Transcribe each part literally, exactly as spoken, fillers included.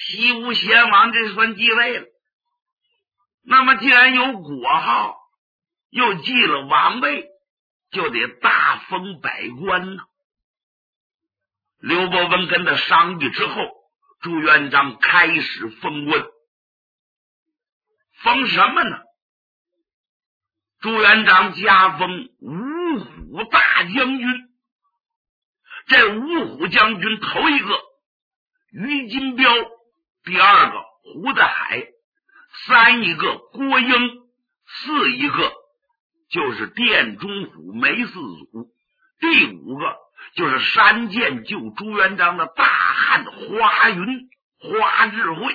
西吴先王这算继位了。那么既然有国号，又继了王位，就得大封百官呢。刘伯温跟他商议之后，朱元璋开始封官。封什么呢？朱元璋加封五虎大将军。这五虎将军头一个于金彪，第二个胡德海，三一个郭英，四一个就是殿中虎梅四祖，第五个就是山涧救朱元璋的大汉花云花智慧。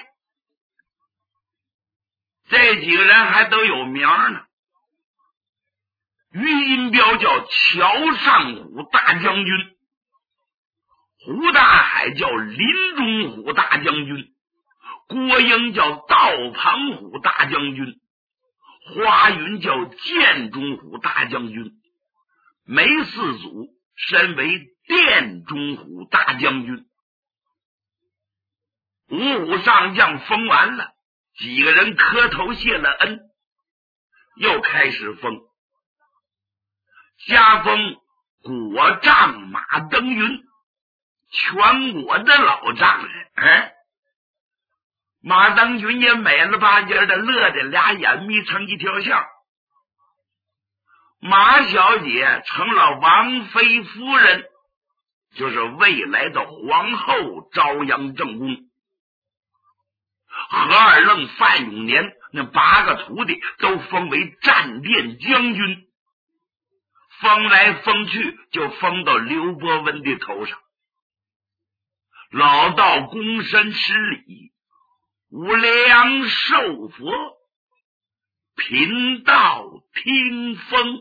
这几个人还都有名呢。于金彪叫乔上虎大将军，胡大海叫林中虎大将军，郭英叫道庞虎大将军，花云叫建中虎大将军，梅四祖身为殿中虎大将军。五虎上将封完了，几个人磕头谢了恩，又开始封。加封国丈马登云，全国的老丈人。哎，马登云也美了吧唧的，乐得俩眼眯成一条线。马小姐成了王妃夫人，就是未来的皇后朝阳正宫。何二愣、范永年那八个徒弟都封为战殿将军，封来封去就封到刘伯温的头上。老道躬身施礼，无量寿佛，贫道听封。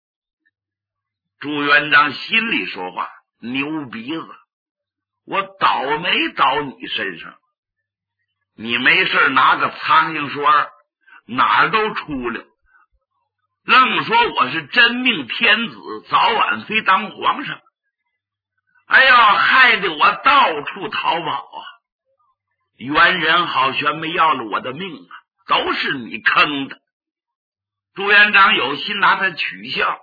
朱元璋心里说话，牛鼻子，我倒霉倒你身上，你没事拿个苍蝇刷哪儿都出来，愣说我是真命天子，早晚非当皇上。哎呦，害得我到处逃跑啊！袁仁好悬没要了我的命啊，都是你坑的。朱元璋有心拿他取笑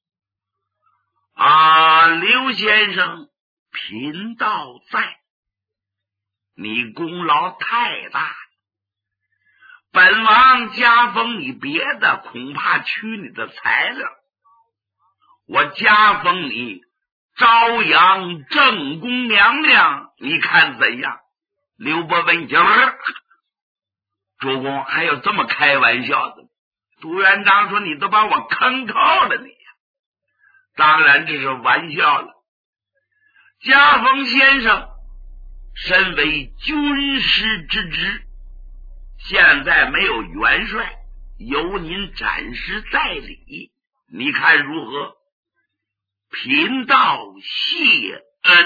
啊，刘先生，贫道在，你功劳太大了，本王加封你别的恐怕取你的材料，我加封你朝阳正宫娘娘，你看怎样？刘伯温讲主公还有这么开玩笑的？朱元璋说你都把我坑透了你，当然这是玩笑了。加封先生身为军师之职，现在没有元帅，由您暂时代理，你看如何？贫道谢恩。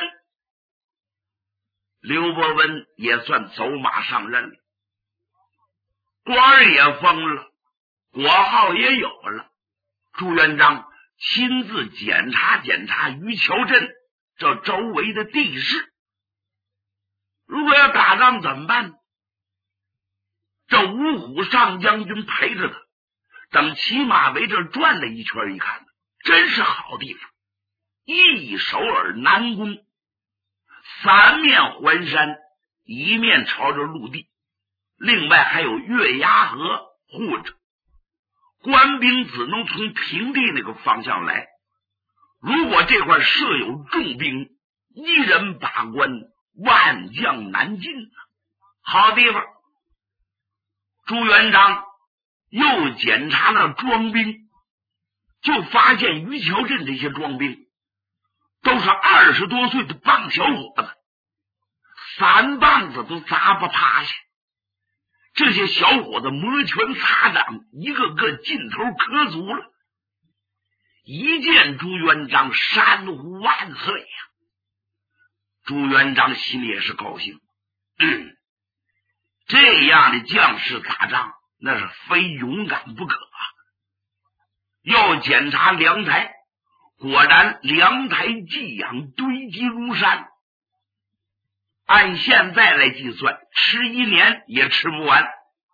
刘伯温也算走马上任了，官儿也封了，国号也有了。朱元璋亲自检查检查于桥镇这周围的地势，如果要打仗怎么办呢？这五虎上将军陪着他，等骑马围这转了一圈，一看真是好地方，一首尔南宫，三面环山，一面朝着陆地，另外还有月牙河护着，官兵只能从平地那个方向来，如果这块设有重兵，一人把关，万将难进，好地方。朱元璋又检查了装兵，就发现于桥镇这些装兵都是二十多岁的棒小伙子，三棒子都砸不趴下。这些小伙子摩拳擦掌，一个个劲头可足了。一见朱元璋，山呼万岁呀！朱元璋心里也是高兴，嗯，这样的将士打仗那是非勇敢不可啊。要检查粮台，果然粮台寄养堆积如山。 按现在来计算，吃一年也吃不完。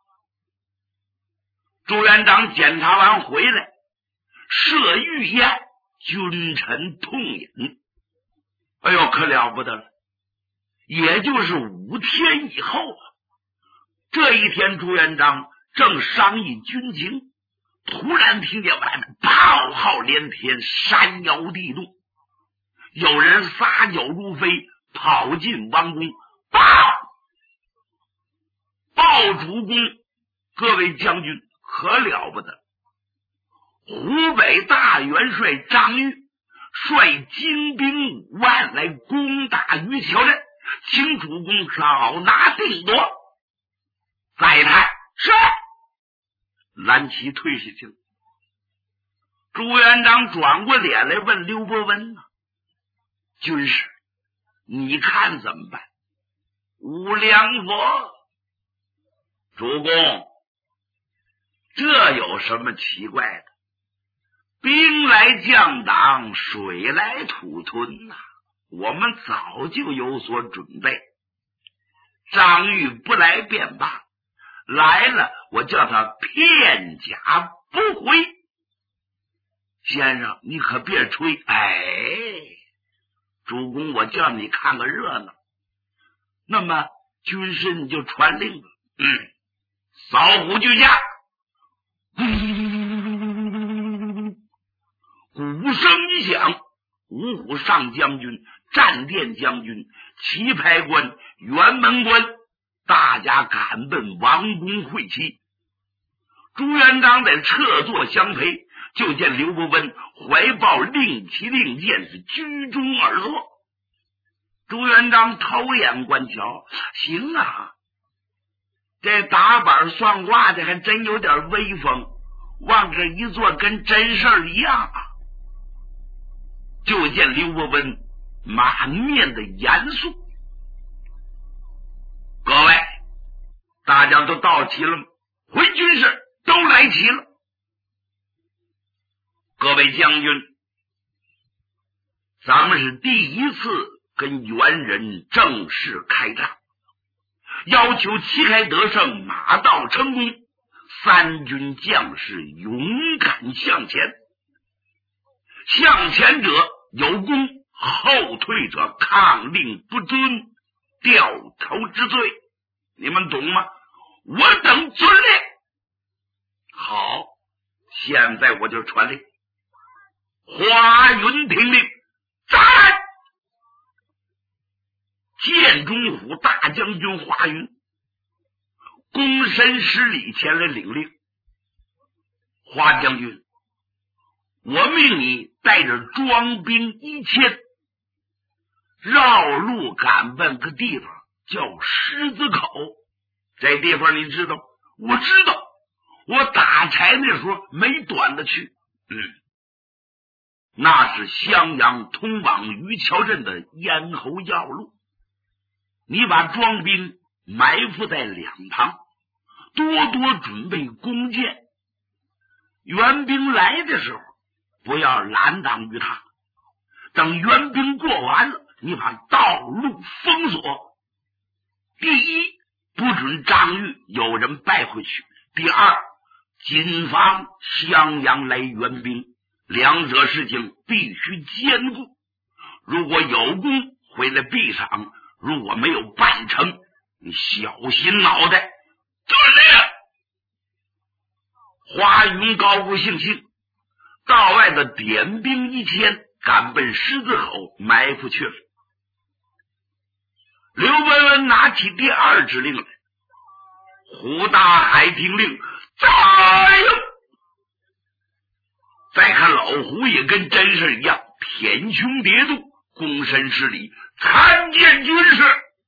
朱元璋检查完回来，设御宴，君臣痛饮。哎呦，可了不得了！也就是五天以后啊，这一天朱元璋正商议军情，突然听见外面炮号连天，山摇地动，有人撒脚如飞，跑进王宫，报报主公，各位将军，可了不得！湖北大元帅张玉率精兵五万来攻打于桥镇，请主公早拿定夺。再谈是。蓝旗退下去了。朱元璋转过脸来问刘伯温呢、啊：“军师，你看怎么办？”无良佛，主公，这有什么奇怪的？兵来将挡，水来土屯呐、啊，我们早就有所准备。张玉不来便罢，来了我叫他片甲不回。先生，你可别吹，哎，主公，我叫你看个热闹。那么军师你就传令了，嗯，扫虎居下。鼓声一响，五虎上将军、战殿将军、棋牌官、辕门官，大家赶奔王宫会齐。朱元璋在侧座相陪，就见刘伯温怀抱令旗令箭，是居中而坐。朱元璋偷眼观瞧，行啊，这打板算卦的还真有点威风，往这一坐跟真事儿一样啊。就见刘伯温满面的严肃。各位，大家都到齐了吗？回军士都来齐了。各位将军，咱们是第一次跟元人正式开战，要求旗开得胜，马到成功，三军将士勇敢向前，向前者有功，后退者抗令不遵，掉头之罪，你们懂吗？我等遵令。好，现在我就传令，华云听令，斩！建中府大将军华云躬身施礼前来领令。华将军，我命你带着装兵一千，绕路赶奔个地方叫狮子口。这地方你知道？我知道，我打柴那时候没短的去。嗯，那是襄阳通往于桥镇的咽喉要路。你把装兵埋伏在两旁，多多准备弓箭，援兵来的时候不要拦挡于他，等援兵过完了，你把道路封锁。第一，不准张玉有人败回去；第二，谨防襄阳来援兵，两者事情必须兼顾。如果有功回来必赏，如果没有办成，你小心脑袋。遵令。华云高高兴兴，道外的点兵一千，赶奔狮子口埋伏去了。刘伯温拿起第二指令来，胡大海听令，加油！再看老胡也跟真事一样，舔胸叠肚，躬身施礼，参见军师。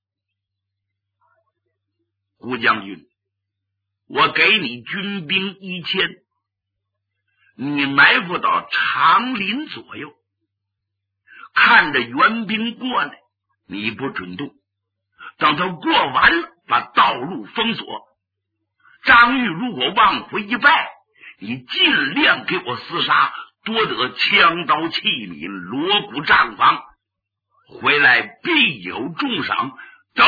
胡将军，我给你军兵一千，你埋伏到长林左右，看着援兵过来，你不准动，等他过完了，把道路封锁。张玉如果往回一败，你尽量给我厮杀，夺得枪刀器皿、锣鼓帐房，回来必有重赏， 走！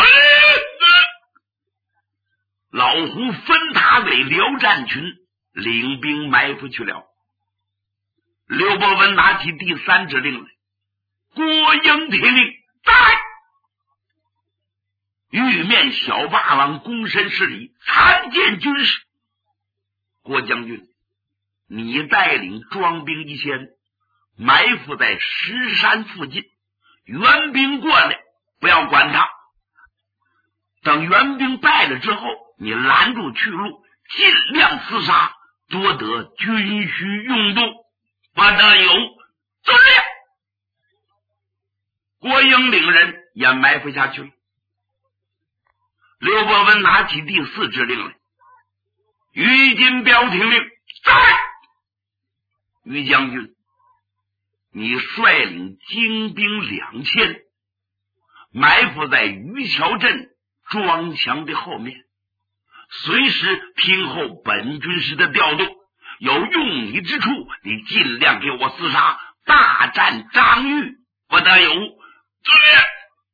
老胡分他为辽战群，领兵埋伏去了。刘伯温拿起第三指令来，郭英听令，在玉面小霸王躬身施礼，参见军师。郭将军，你带领庄兵一千，埋伏在石山附近，援兵过来不要管他，等援兵败了之后，你拦住去路，尽量厮杀，多得军需用度，不得有遵令。郭英领人也埋伏下去了。刘伯温拿起第四指令来，于金彪听令，在于将军，你率领精兵两千，埋伏在于桥镇庄墙的后面，随时听候本军师的调度，有用你之处，你尽量给我厮杀，大战张玉，不得有遵令。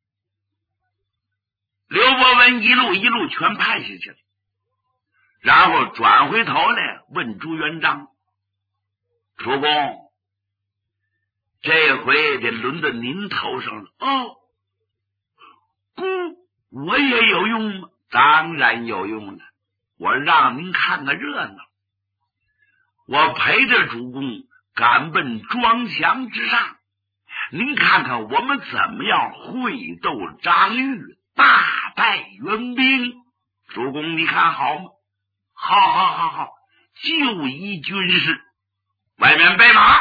刘伯温一路一路全派下去了，然后转回头来问朱元璋：主公，这回得轮到您头上了。哦，姑，我也有用吗？当然有用了，我让您看个热闹。我陪着主公赶奔庄墙之上，您看看我们怎么样会斗张玉，大败援兵。主公你看好吗？好好好好，就依军师，外面备马。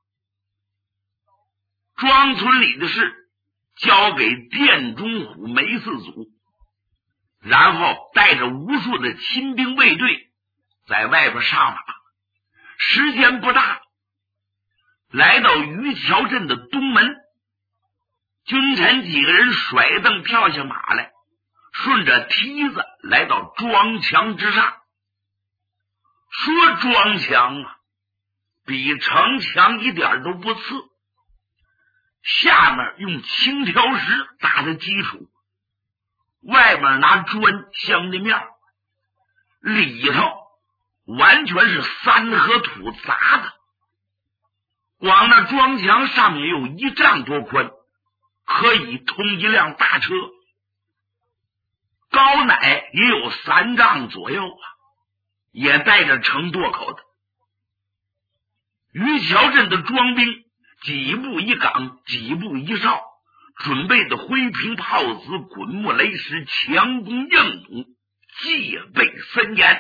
庄村里的事交给殿中虎梅四祖，然后带着无数的亲兵卫队在外边上马。时间不大，来到于桥镇的东门，君臣几个人甩蹬跳下马来，顺着梯子来到庄墙之上。说庄墙啊，比城墙一点都不次，下面用青条石打的基础，外面拿砖镶的面，里头完全是三合土砸的。光那庄墙上面有一丈多宽，可以通一辆大车，高乃也有三丈左右啊，也带着城垛口的。于桥镇的庄兵几步一岗，几步一哨，准备的灰瓶炮子，滚木雷石，强弓硬弩，戒备森严。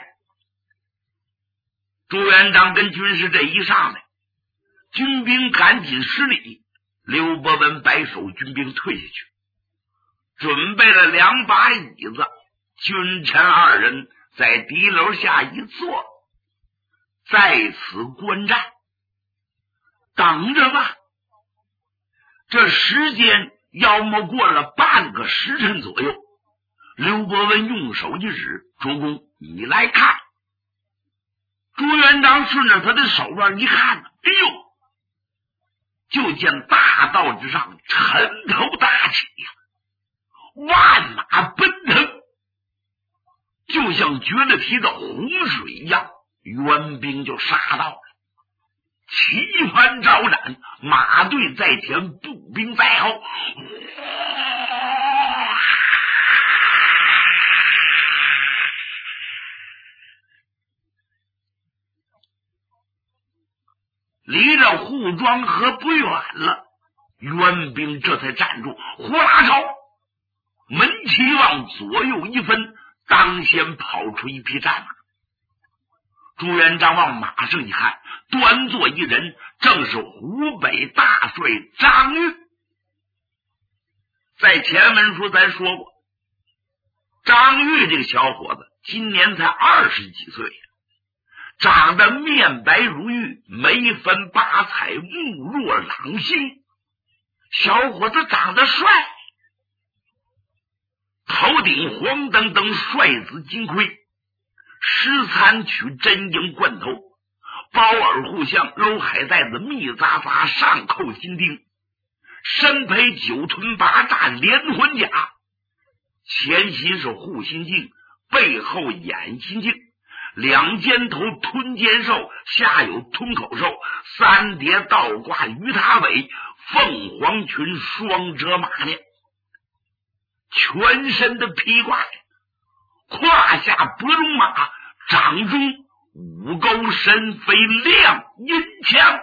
朱元璋跟军师这一上来，军兵赶紧施礼，刘伯温摆手，军兵退下去，准备了两把椅子，君臣二人在敌楼下一坐，在此观战，等着吧。这时间要么过了半个时辰左右，刘伯温用手一指：主公，你来看。朱元璋顺着他的手腕一看，哎呦，就见大道之上尘头大起呀、啊，万马奔腾，就像决了堤的洪水一样，援兵就杀到了，旗幡招展，马队在前，步兵在后。离着护庄河不远了，援兵这才站住，呼啦朝门旗往左右一分，当先跑出一匹战马。朱元璋往马上一看，端坐一人，正是湖北大帅张玉。在前文书咱说过，张玉这个小伙子今年才二十几岁，长得面白如玉，眉分八彩，目若朗星，小伙子长得帅，头顶黄澄澄帅紫金盔，诗残曲真缨贯头，包耳护项，搂海带子，密扎发，上扣金钉，身披九臀八炸连环甲， 前心是护心镜，背后眼心镜，两肩头吞肩兽，下有吞口兽，三叠倒挂鱼塔尾，凤凰群双折马面，全身的披挂，胯下伯龙马，掌中五钩神飞亮银枪，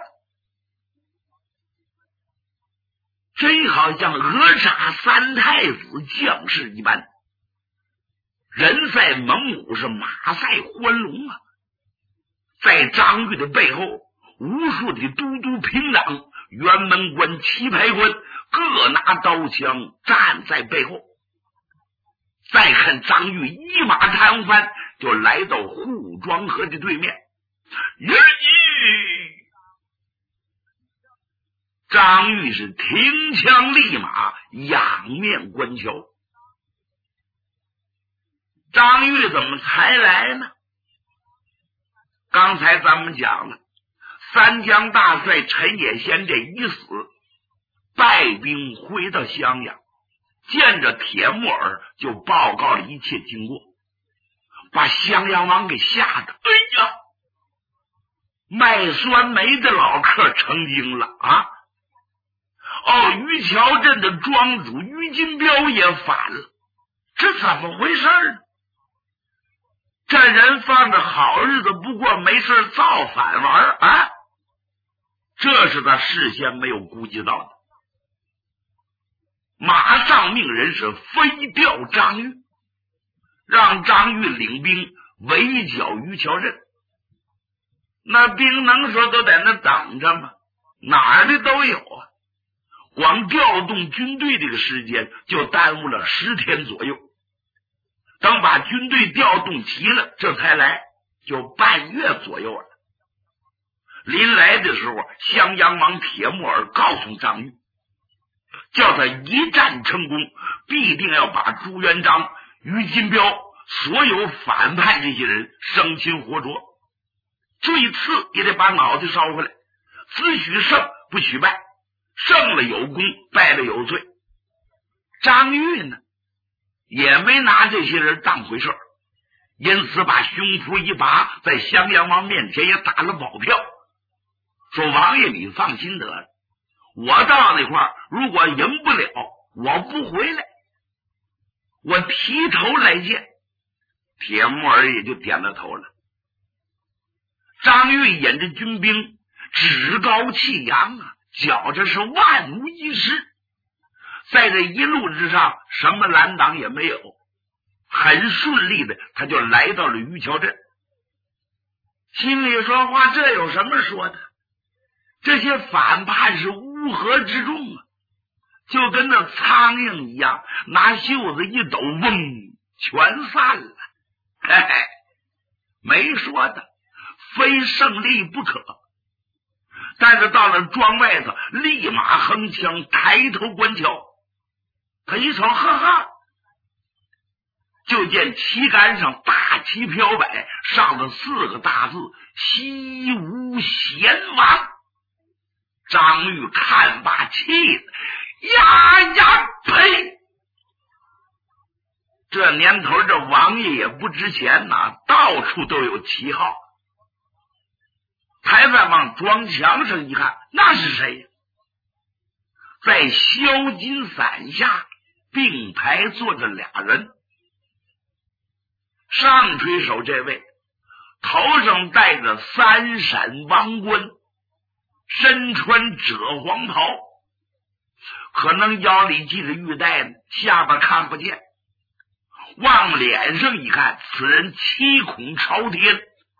真好像哪吒三太子将士一般。人赛猛虎，是马赛欢龙啊！在张玉的背后，无数的都督平党、辕门关、棋牌关各拿刀枪站在背后。再看张玉一马长翻，就来到护庄河的对面。日一，张玉是停枪立马，仰面观瞧。张玉怎么才来呢？刚才咱们讲了，三江大帅陈野先这一死，带兵回到襄阳，见着铁木儿就报告了一切经过，把襄阳王给吓得，哎呀，卖酸梅的老客成精了啊！哦，于桥镇的庄主于金彪也反了，这怎么回事呢？这人放着好日子不过，没事造反玩啊！这是他事先没有估计到的。马上命人是飞调张玉，让张玉领兵围剿于桥镇。那兵能说都在那等着吗？哪儿的都有啊！光调动军队这个时间就耽误了十天左右。等把军队调动齐了，这才来，就半月左右了。临来的时候，襄阳王铁木儿告诉张玉，叫他一战成功，必定要把朱元璋、于金彪所有反叛这些人生擒活捉，最次也得把脑袋烧回来，只许胜不许败，胜了有功，败了有罪。张玉呢也没拿这些人当回事，因此把胸脯一拔，在襄阳王面前也打了保票，说王爷你放心得了，我到那块儿如果赢不了，我不回来，我提头来见。铁木儿也就点了头了。张玉引着军兵趾高气扬啊，觉着是万无一失，在这一路之上什么拦挡也没有，很顺利的他就来到了于桥镇。心里说话，这有什么说的？这些反叛是乌合之众啊，就跟那苍蝇一样，拿袖子一抖，嗡，全散了。嘿嘿，没说的，非胜利不可。但是到了庄外头，立马横枪抬头观瞧，他一瞅，呵呵，就见旗杆上大旗飘摆，上了四个大字：西吴贤王。张玉看罢气的呀呀呸！这年头这王爷也不值钱呐、啊，到处都有旗号。抬饭往庄墙上一看，那是谁呀？在萧金伞下并排坐着俩人，上垂手这位头上戴着三闪王冠，身穿赭黄袍，可能腰里系着玉带呢，下巴看不见。往脸上一看，此人七孔朝天，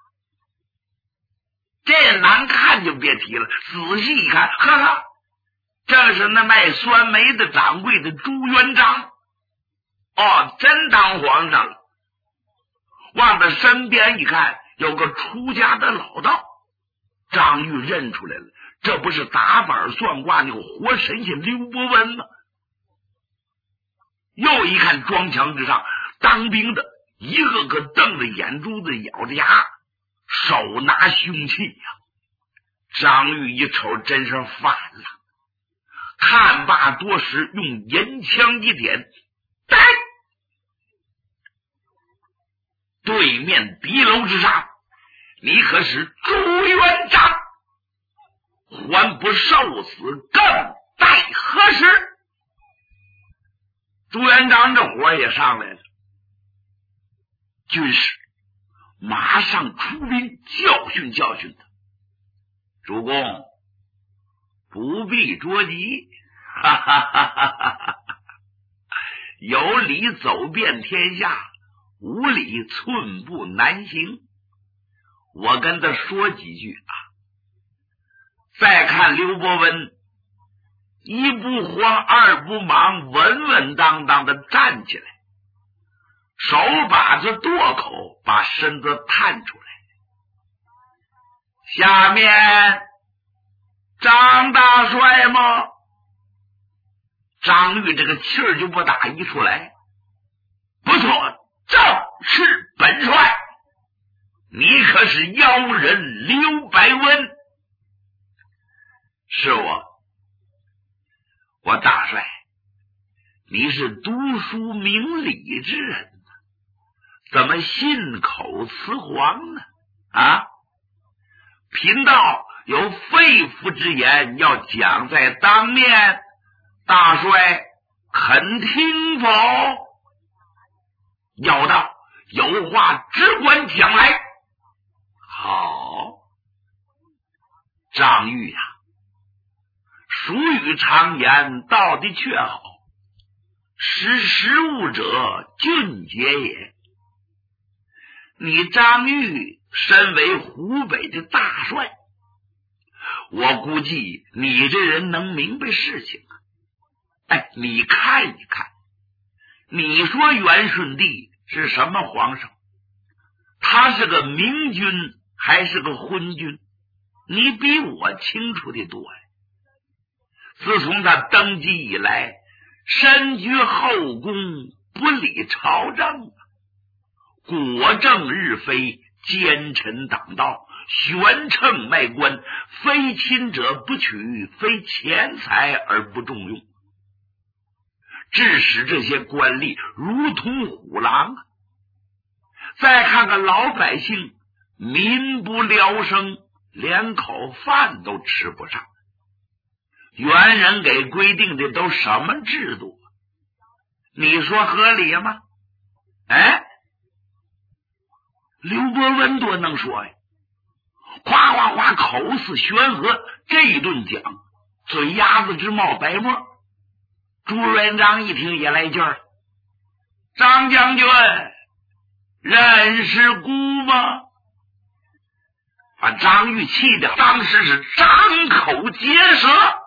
这难看就别提了。仔细一看，呵呵，这是那卖酸梅的掌柜的朱元璋。哦，真当皇上了。往他身边一看，有个出家的老道，张玉认出来了，这不是打板算卦那个活神仙刘伯温吗？又一看庄墙之上当兵的一个个瞪着眼珠子，咬着牙，手拿凶器呀、啊！张玉一瞅，真是反了。看罢多时，用银枪一点，呆， 对面敌楼之上，你可是朱元璋，还不受死，更待何时？朱元璋这火也上来了，军士马上出兵教训教训他。主公不必着急，哈哈哈哈哈！有理走遍天下，无理寸步难行。我跟他说几句啊。再看刘伯温，一不慌二不忙，稳稳当当的站起来，手把着垛口，把身子探出来。下面张大帅吗？张玉这个气儿就不打一出来。不错，正是本帅。你可是妖人刘白温？是我。我大帅，你是读书明理之人，怎么信口雌黄呢？啊，贫道有肺腑之言要讲在当面，大帅肯听否？有的，有话只管讲来。好，张玉呀、啊，俗语常言，道的确好，识时务者俊杰也。你张玉身为湖北的大帅，我估计你这人能明白事情。哎，你看一看，你说元顺帝是什么皇上？他是个明君还是个昏君？你比我清楚的多呀。自从他登基以来，身居后宫，不理朝政，国政日非，奸臣党盗，悬秤卖官，非亲者不取，非钱财而不重用，致使这些官吏如同虎狼。再看看老百姓，民不聊生，连口饭都吃不上。元人给规定的都什么制度？你说合理吗？哎，刘伯温多能说呀，夸夸夸口似悬河，这一顿讲，嘴丫子直冒白沫。朱元璋一听也来劲儿，张将军认识姑吗？把张玉气的当时是张口结舌。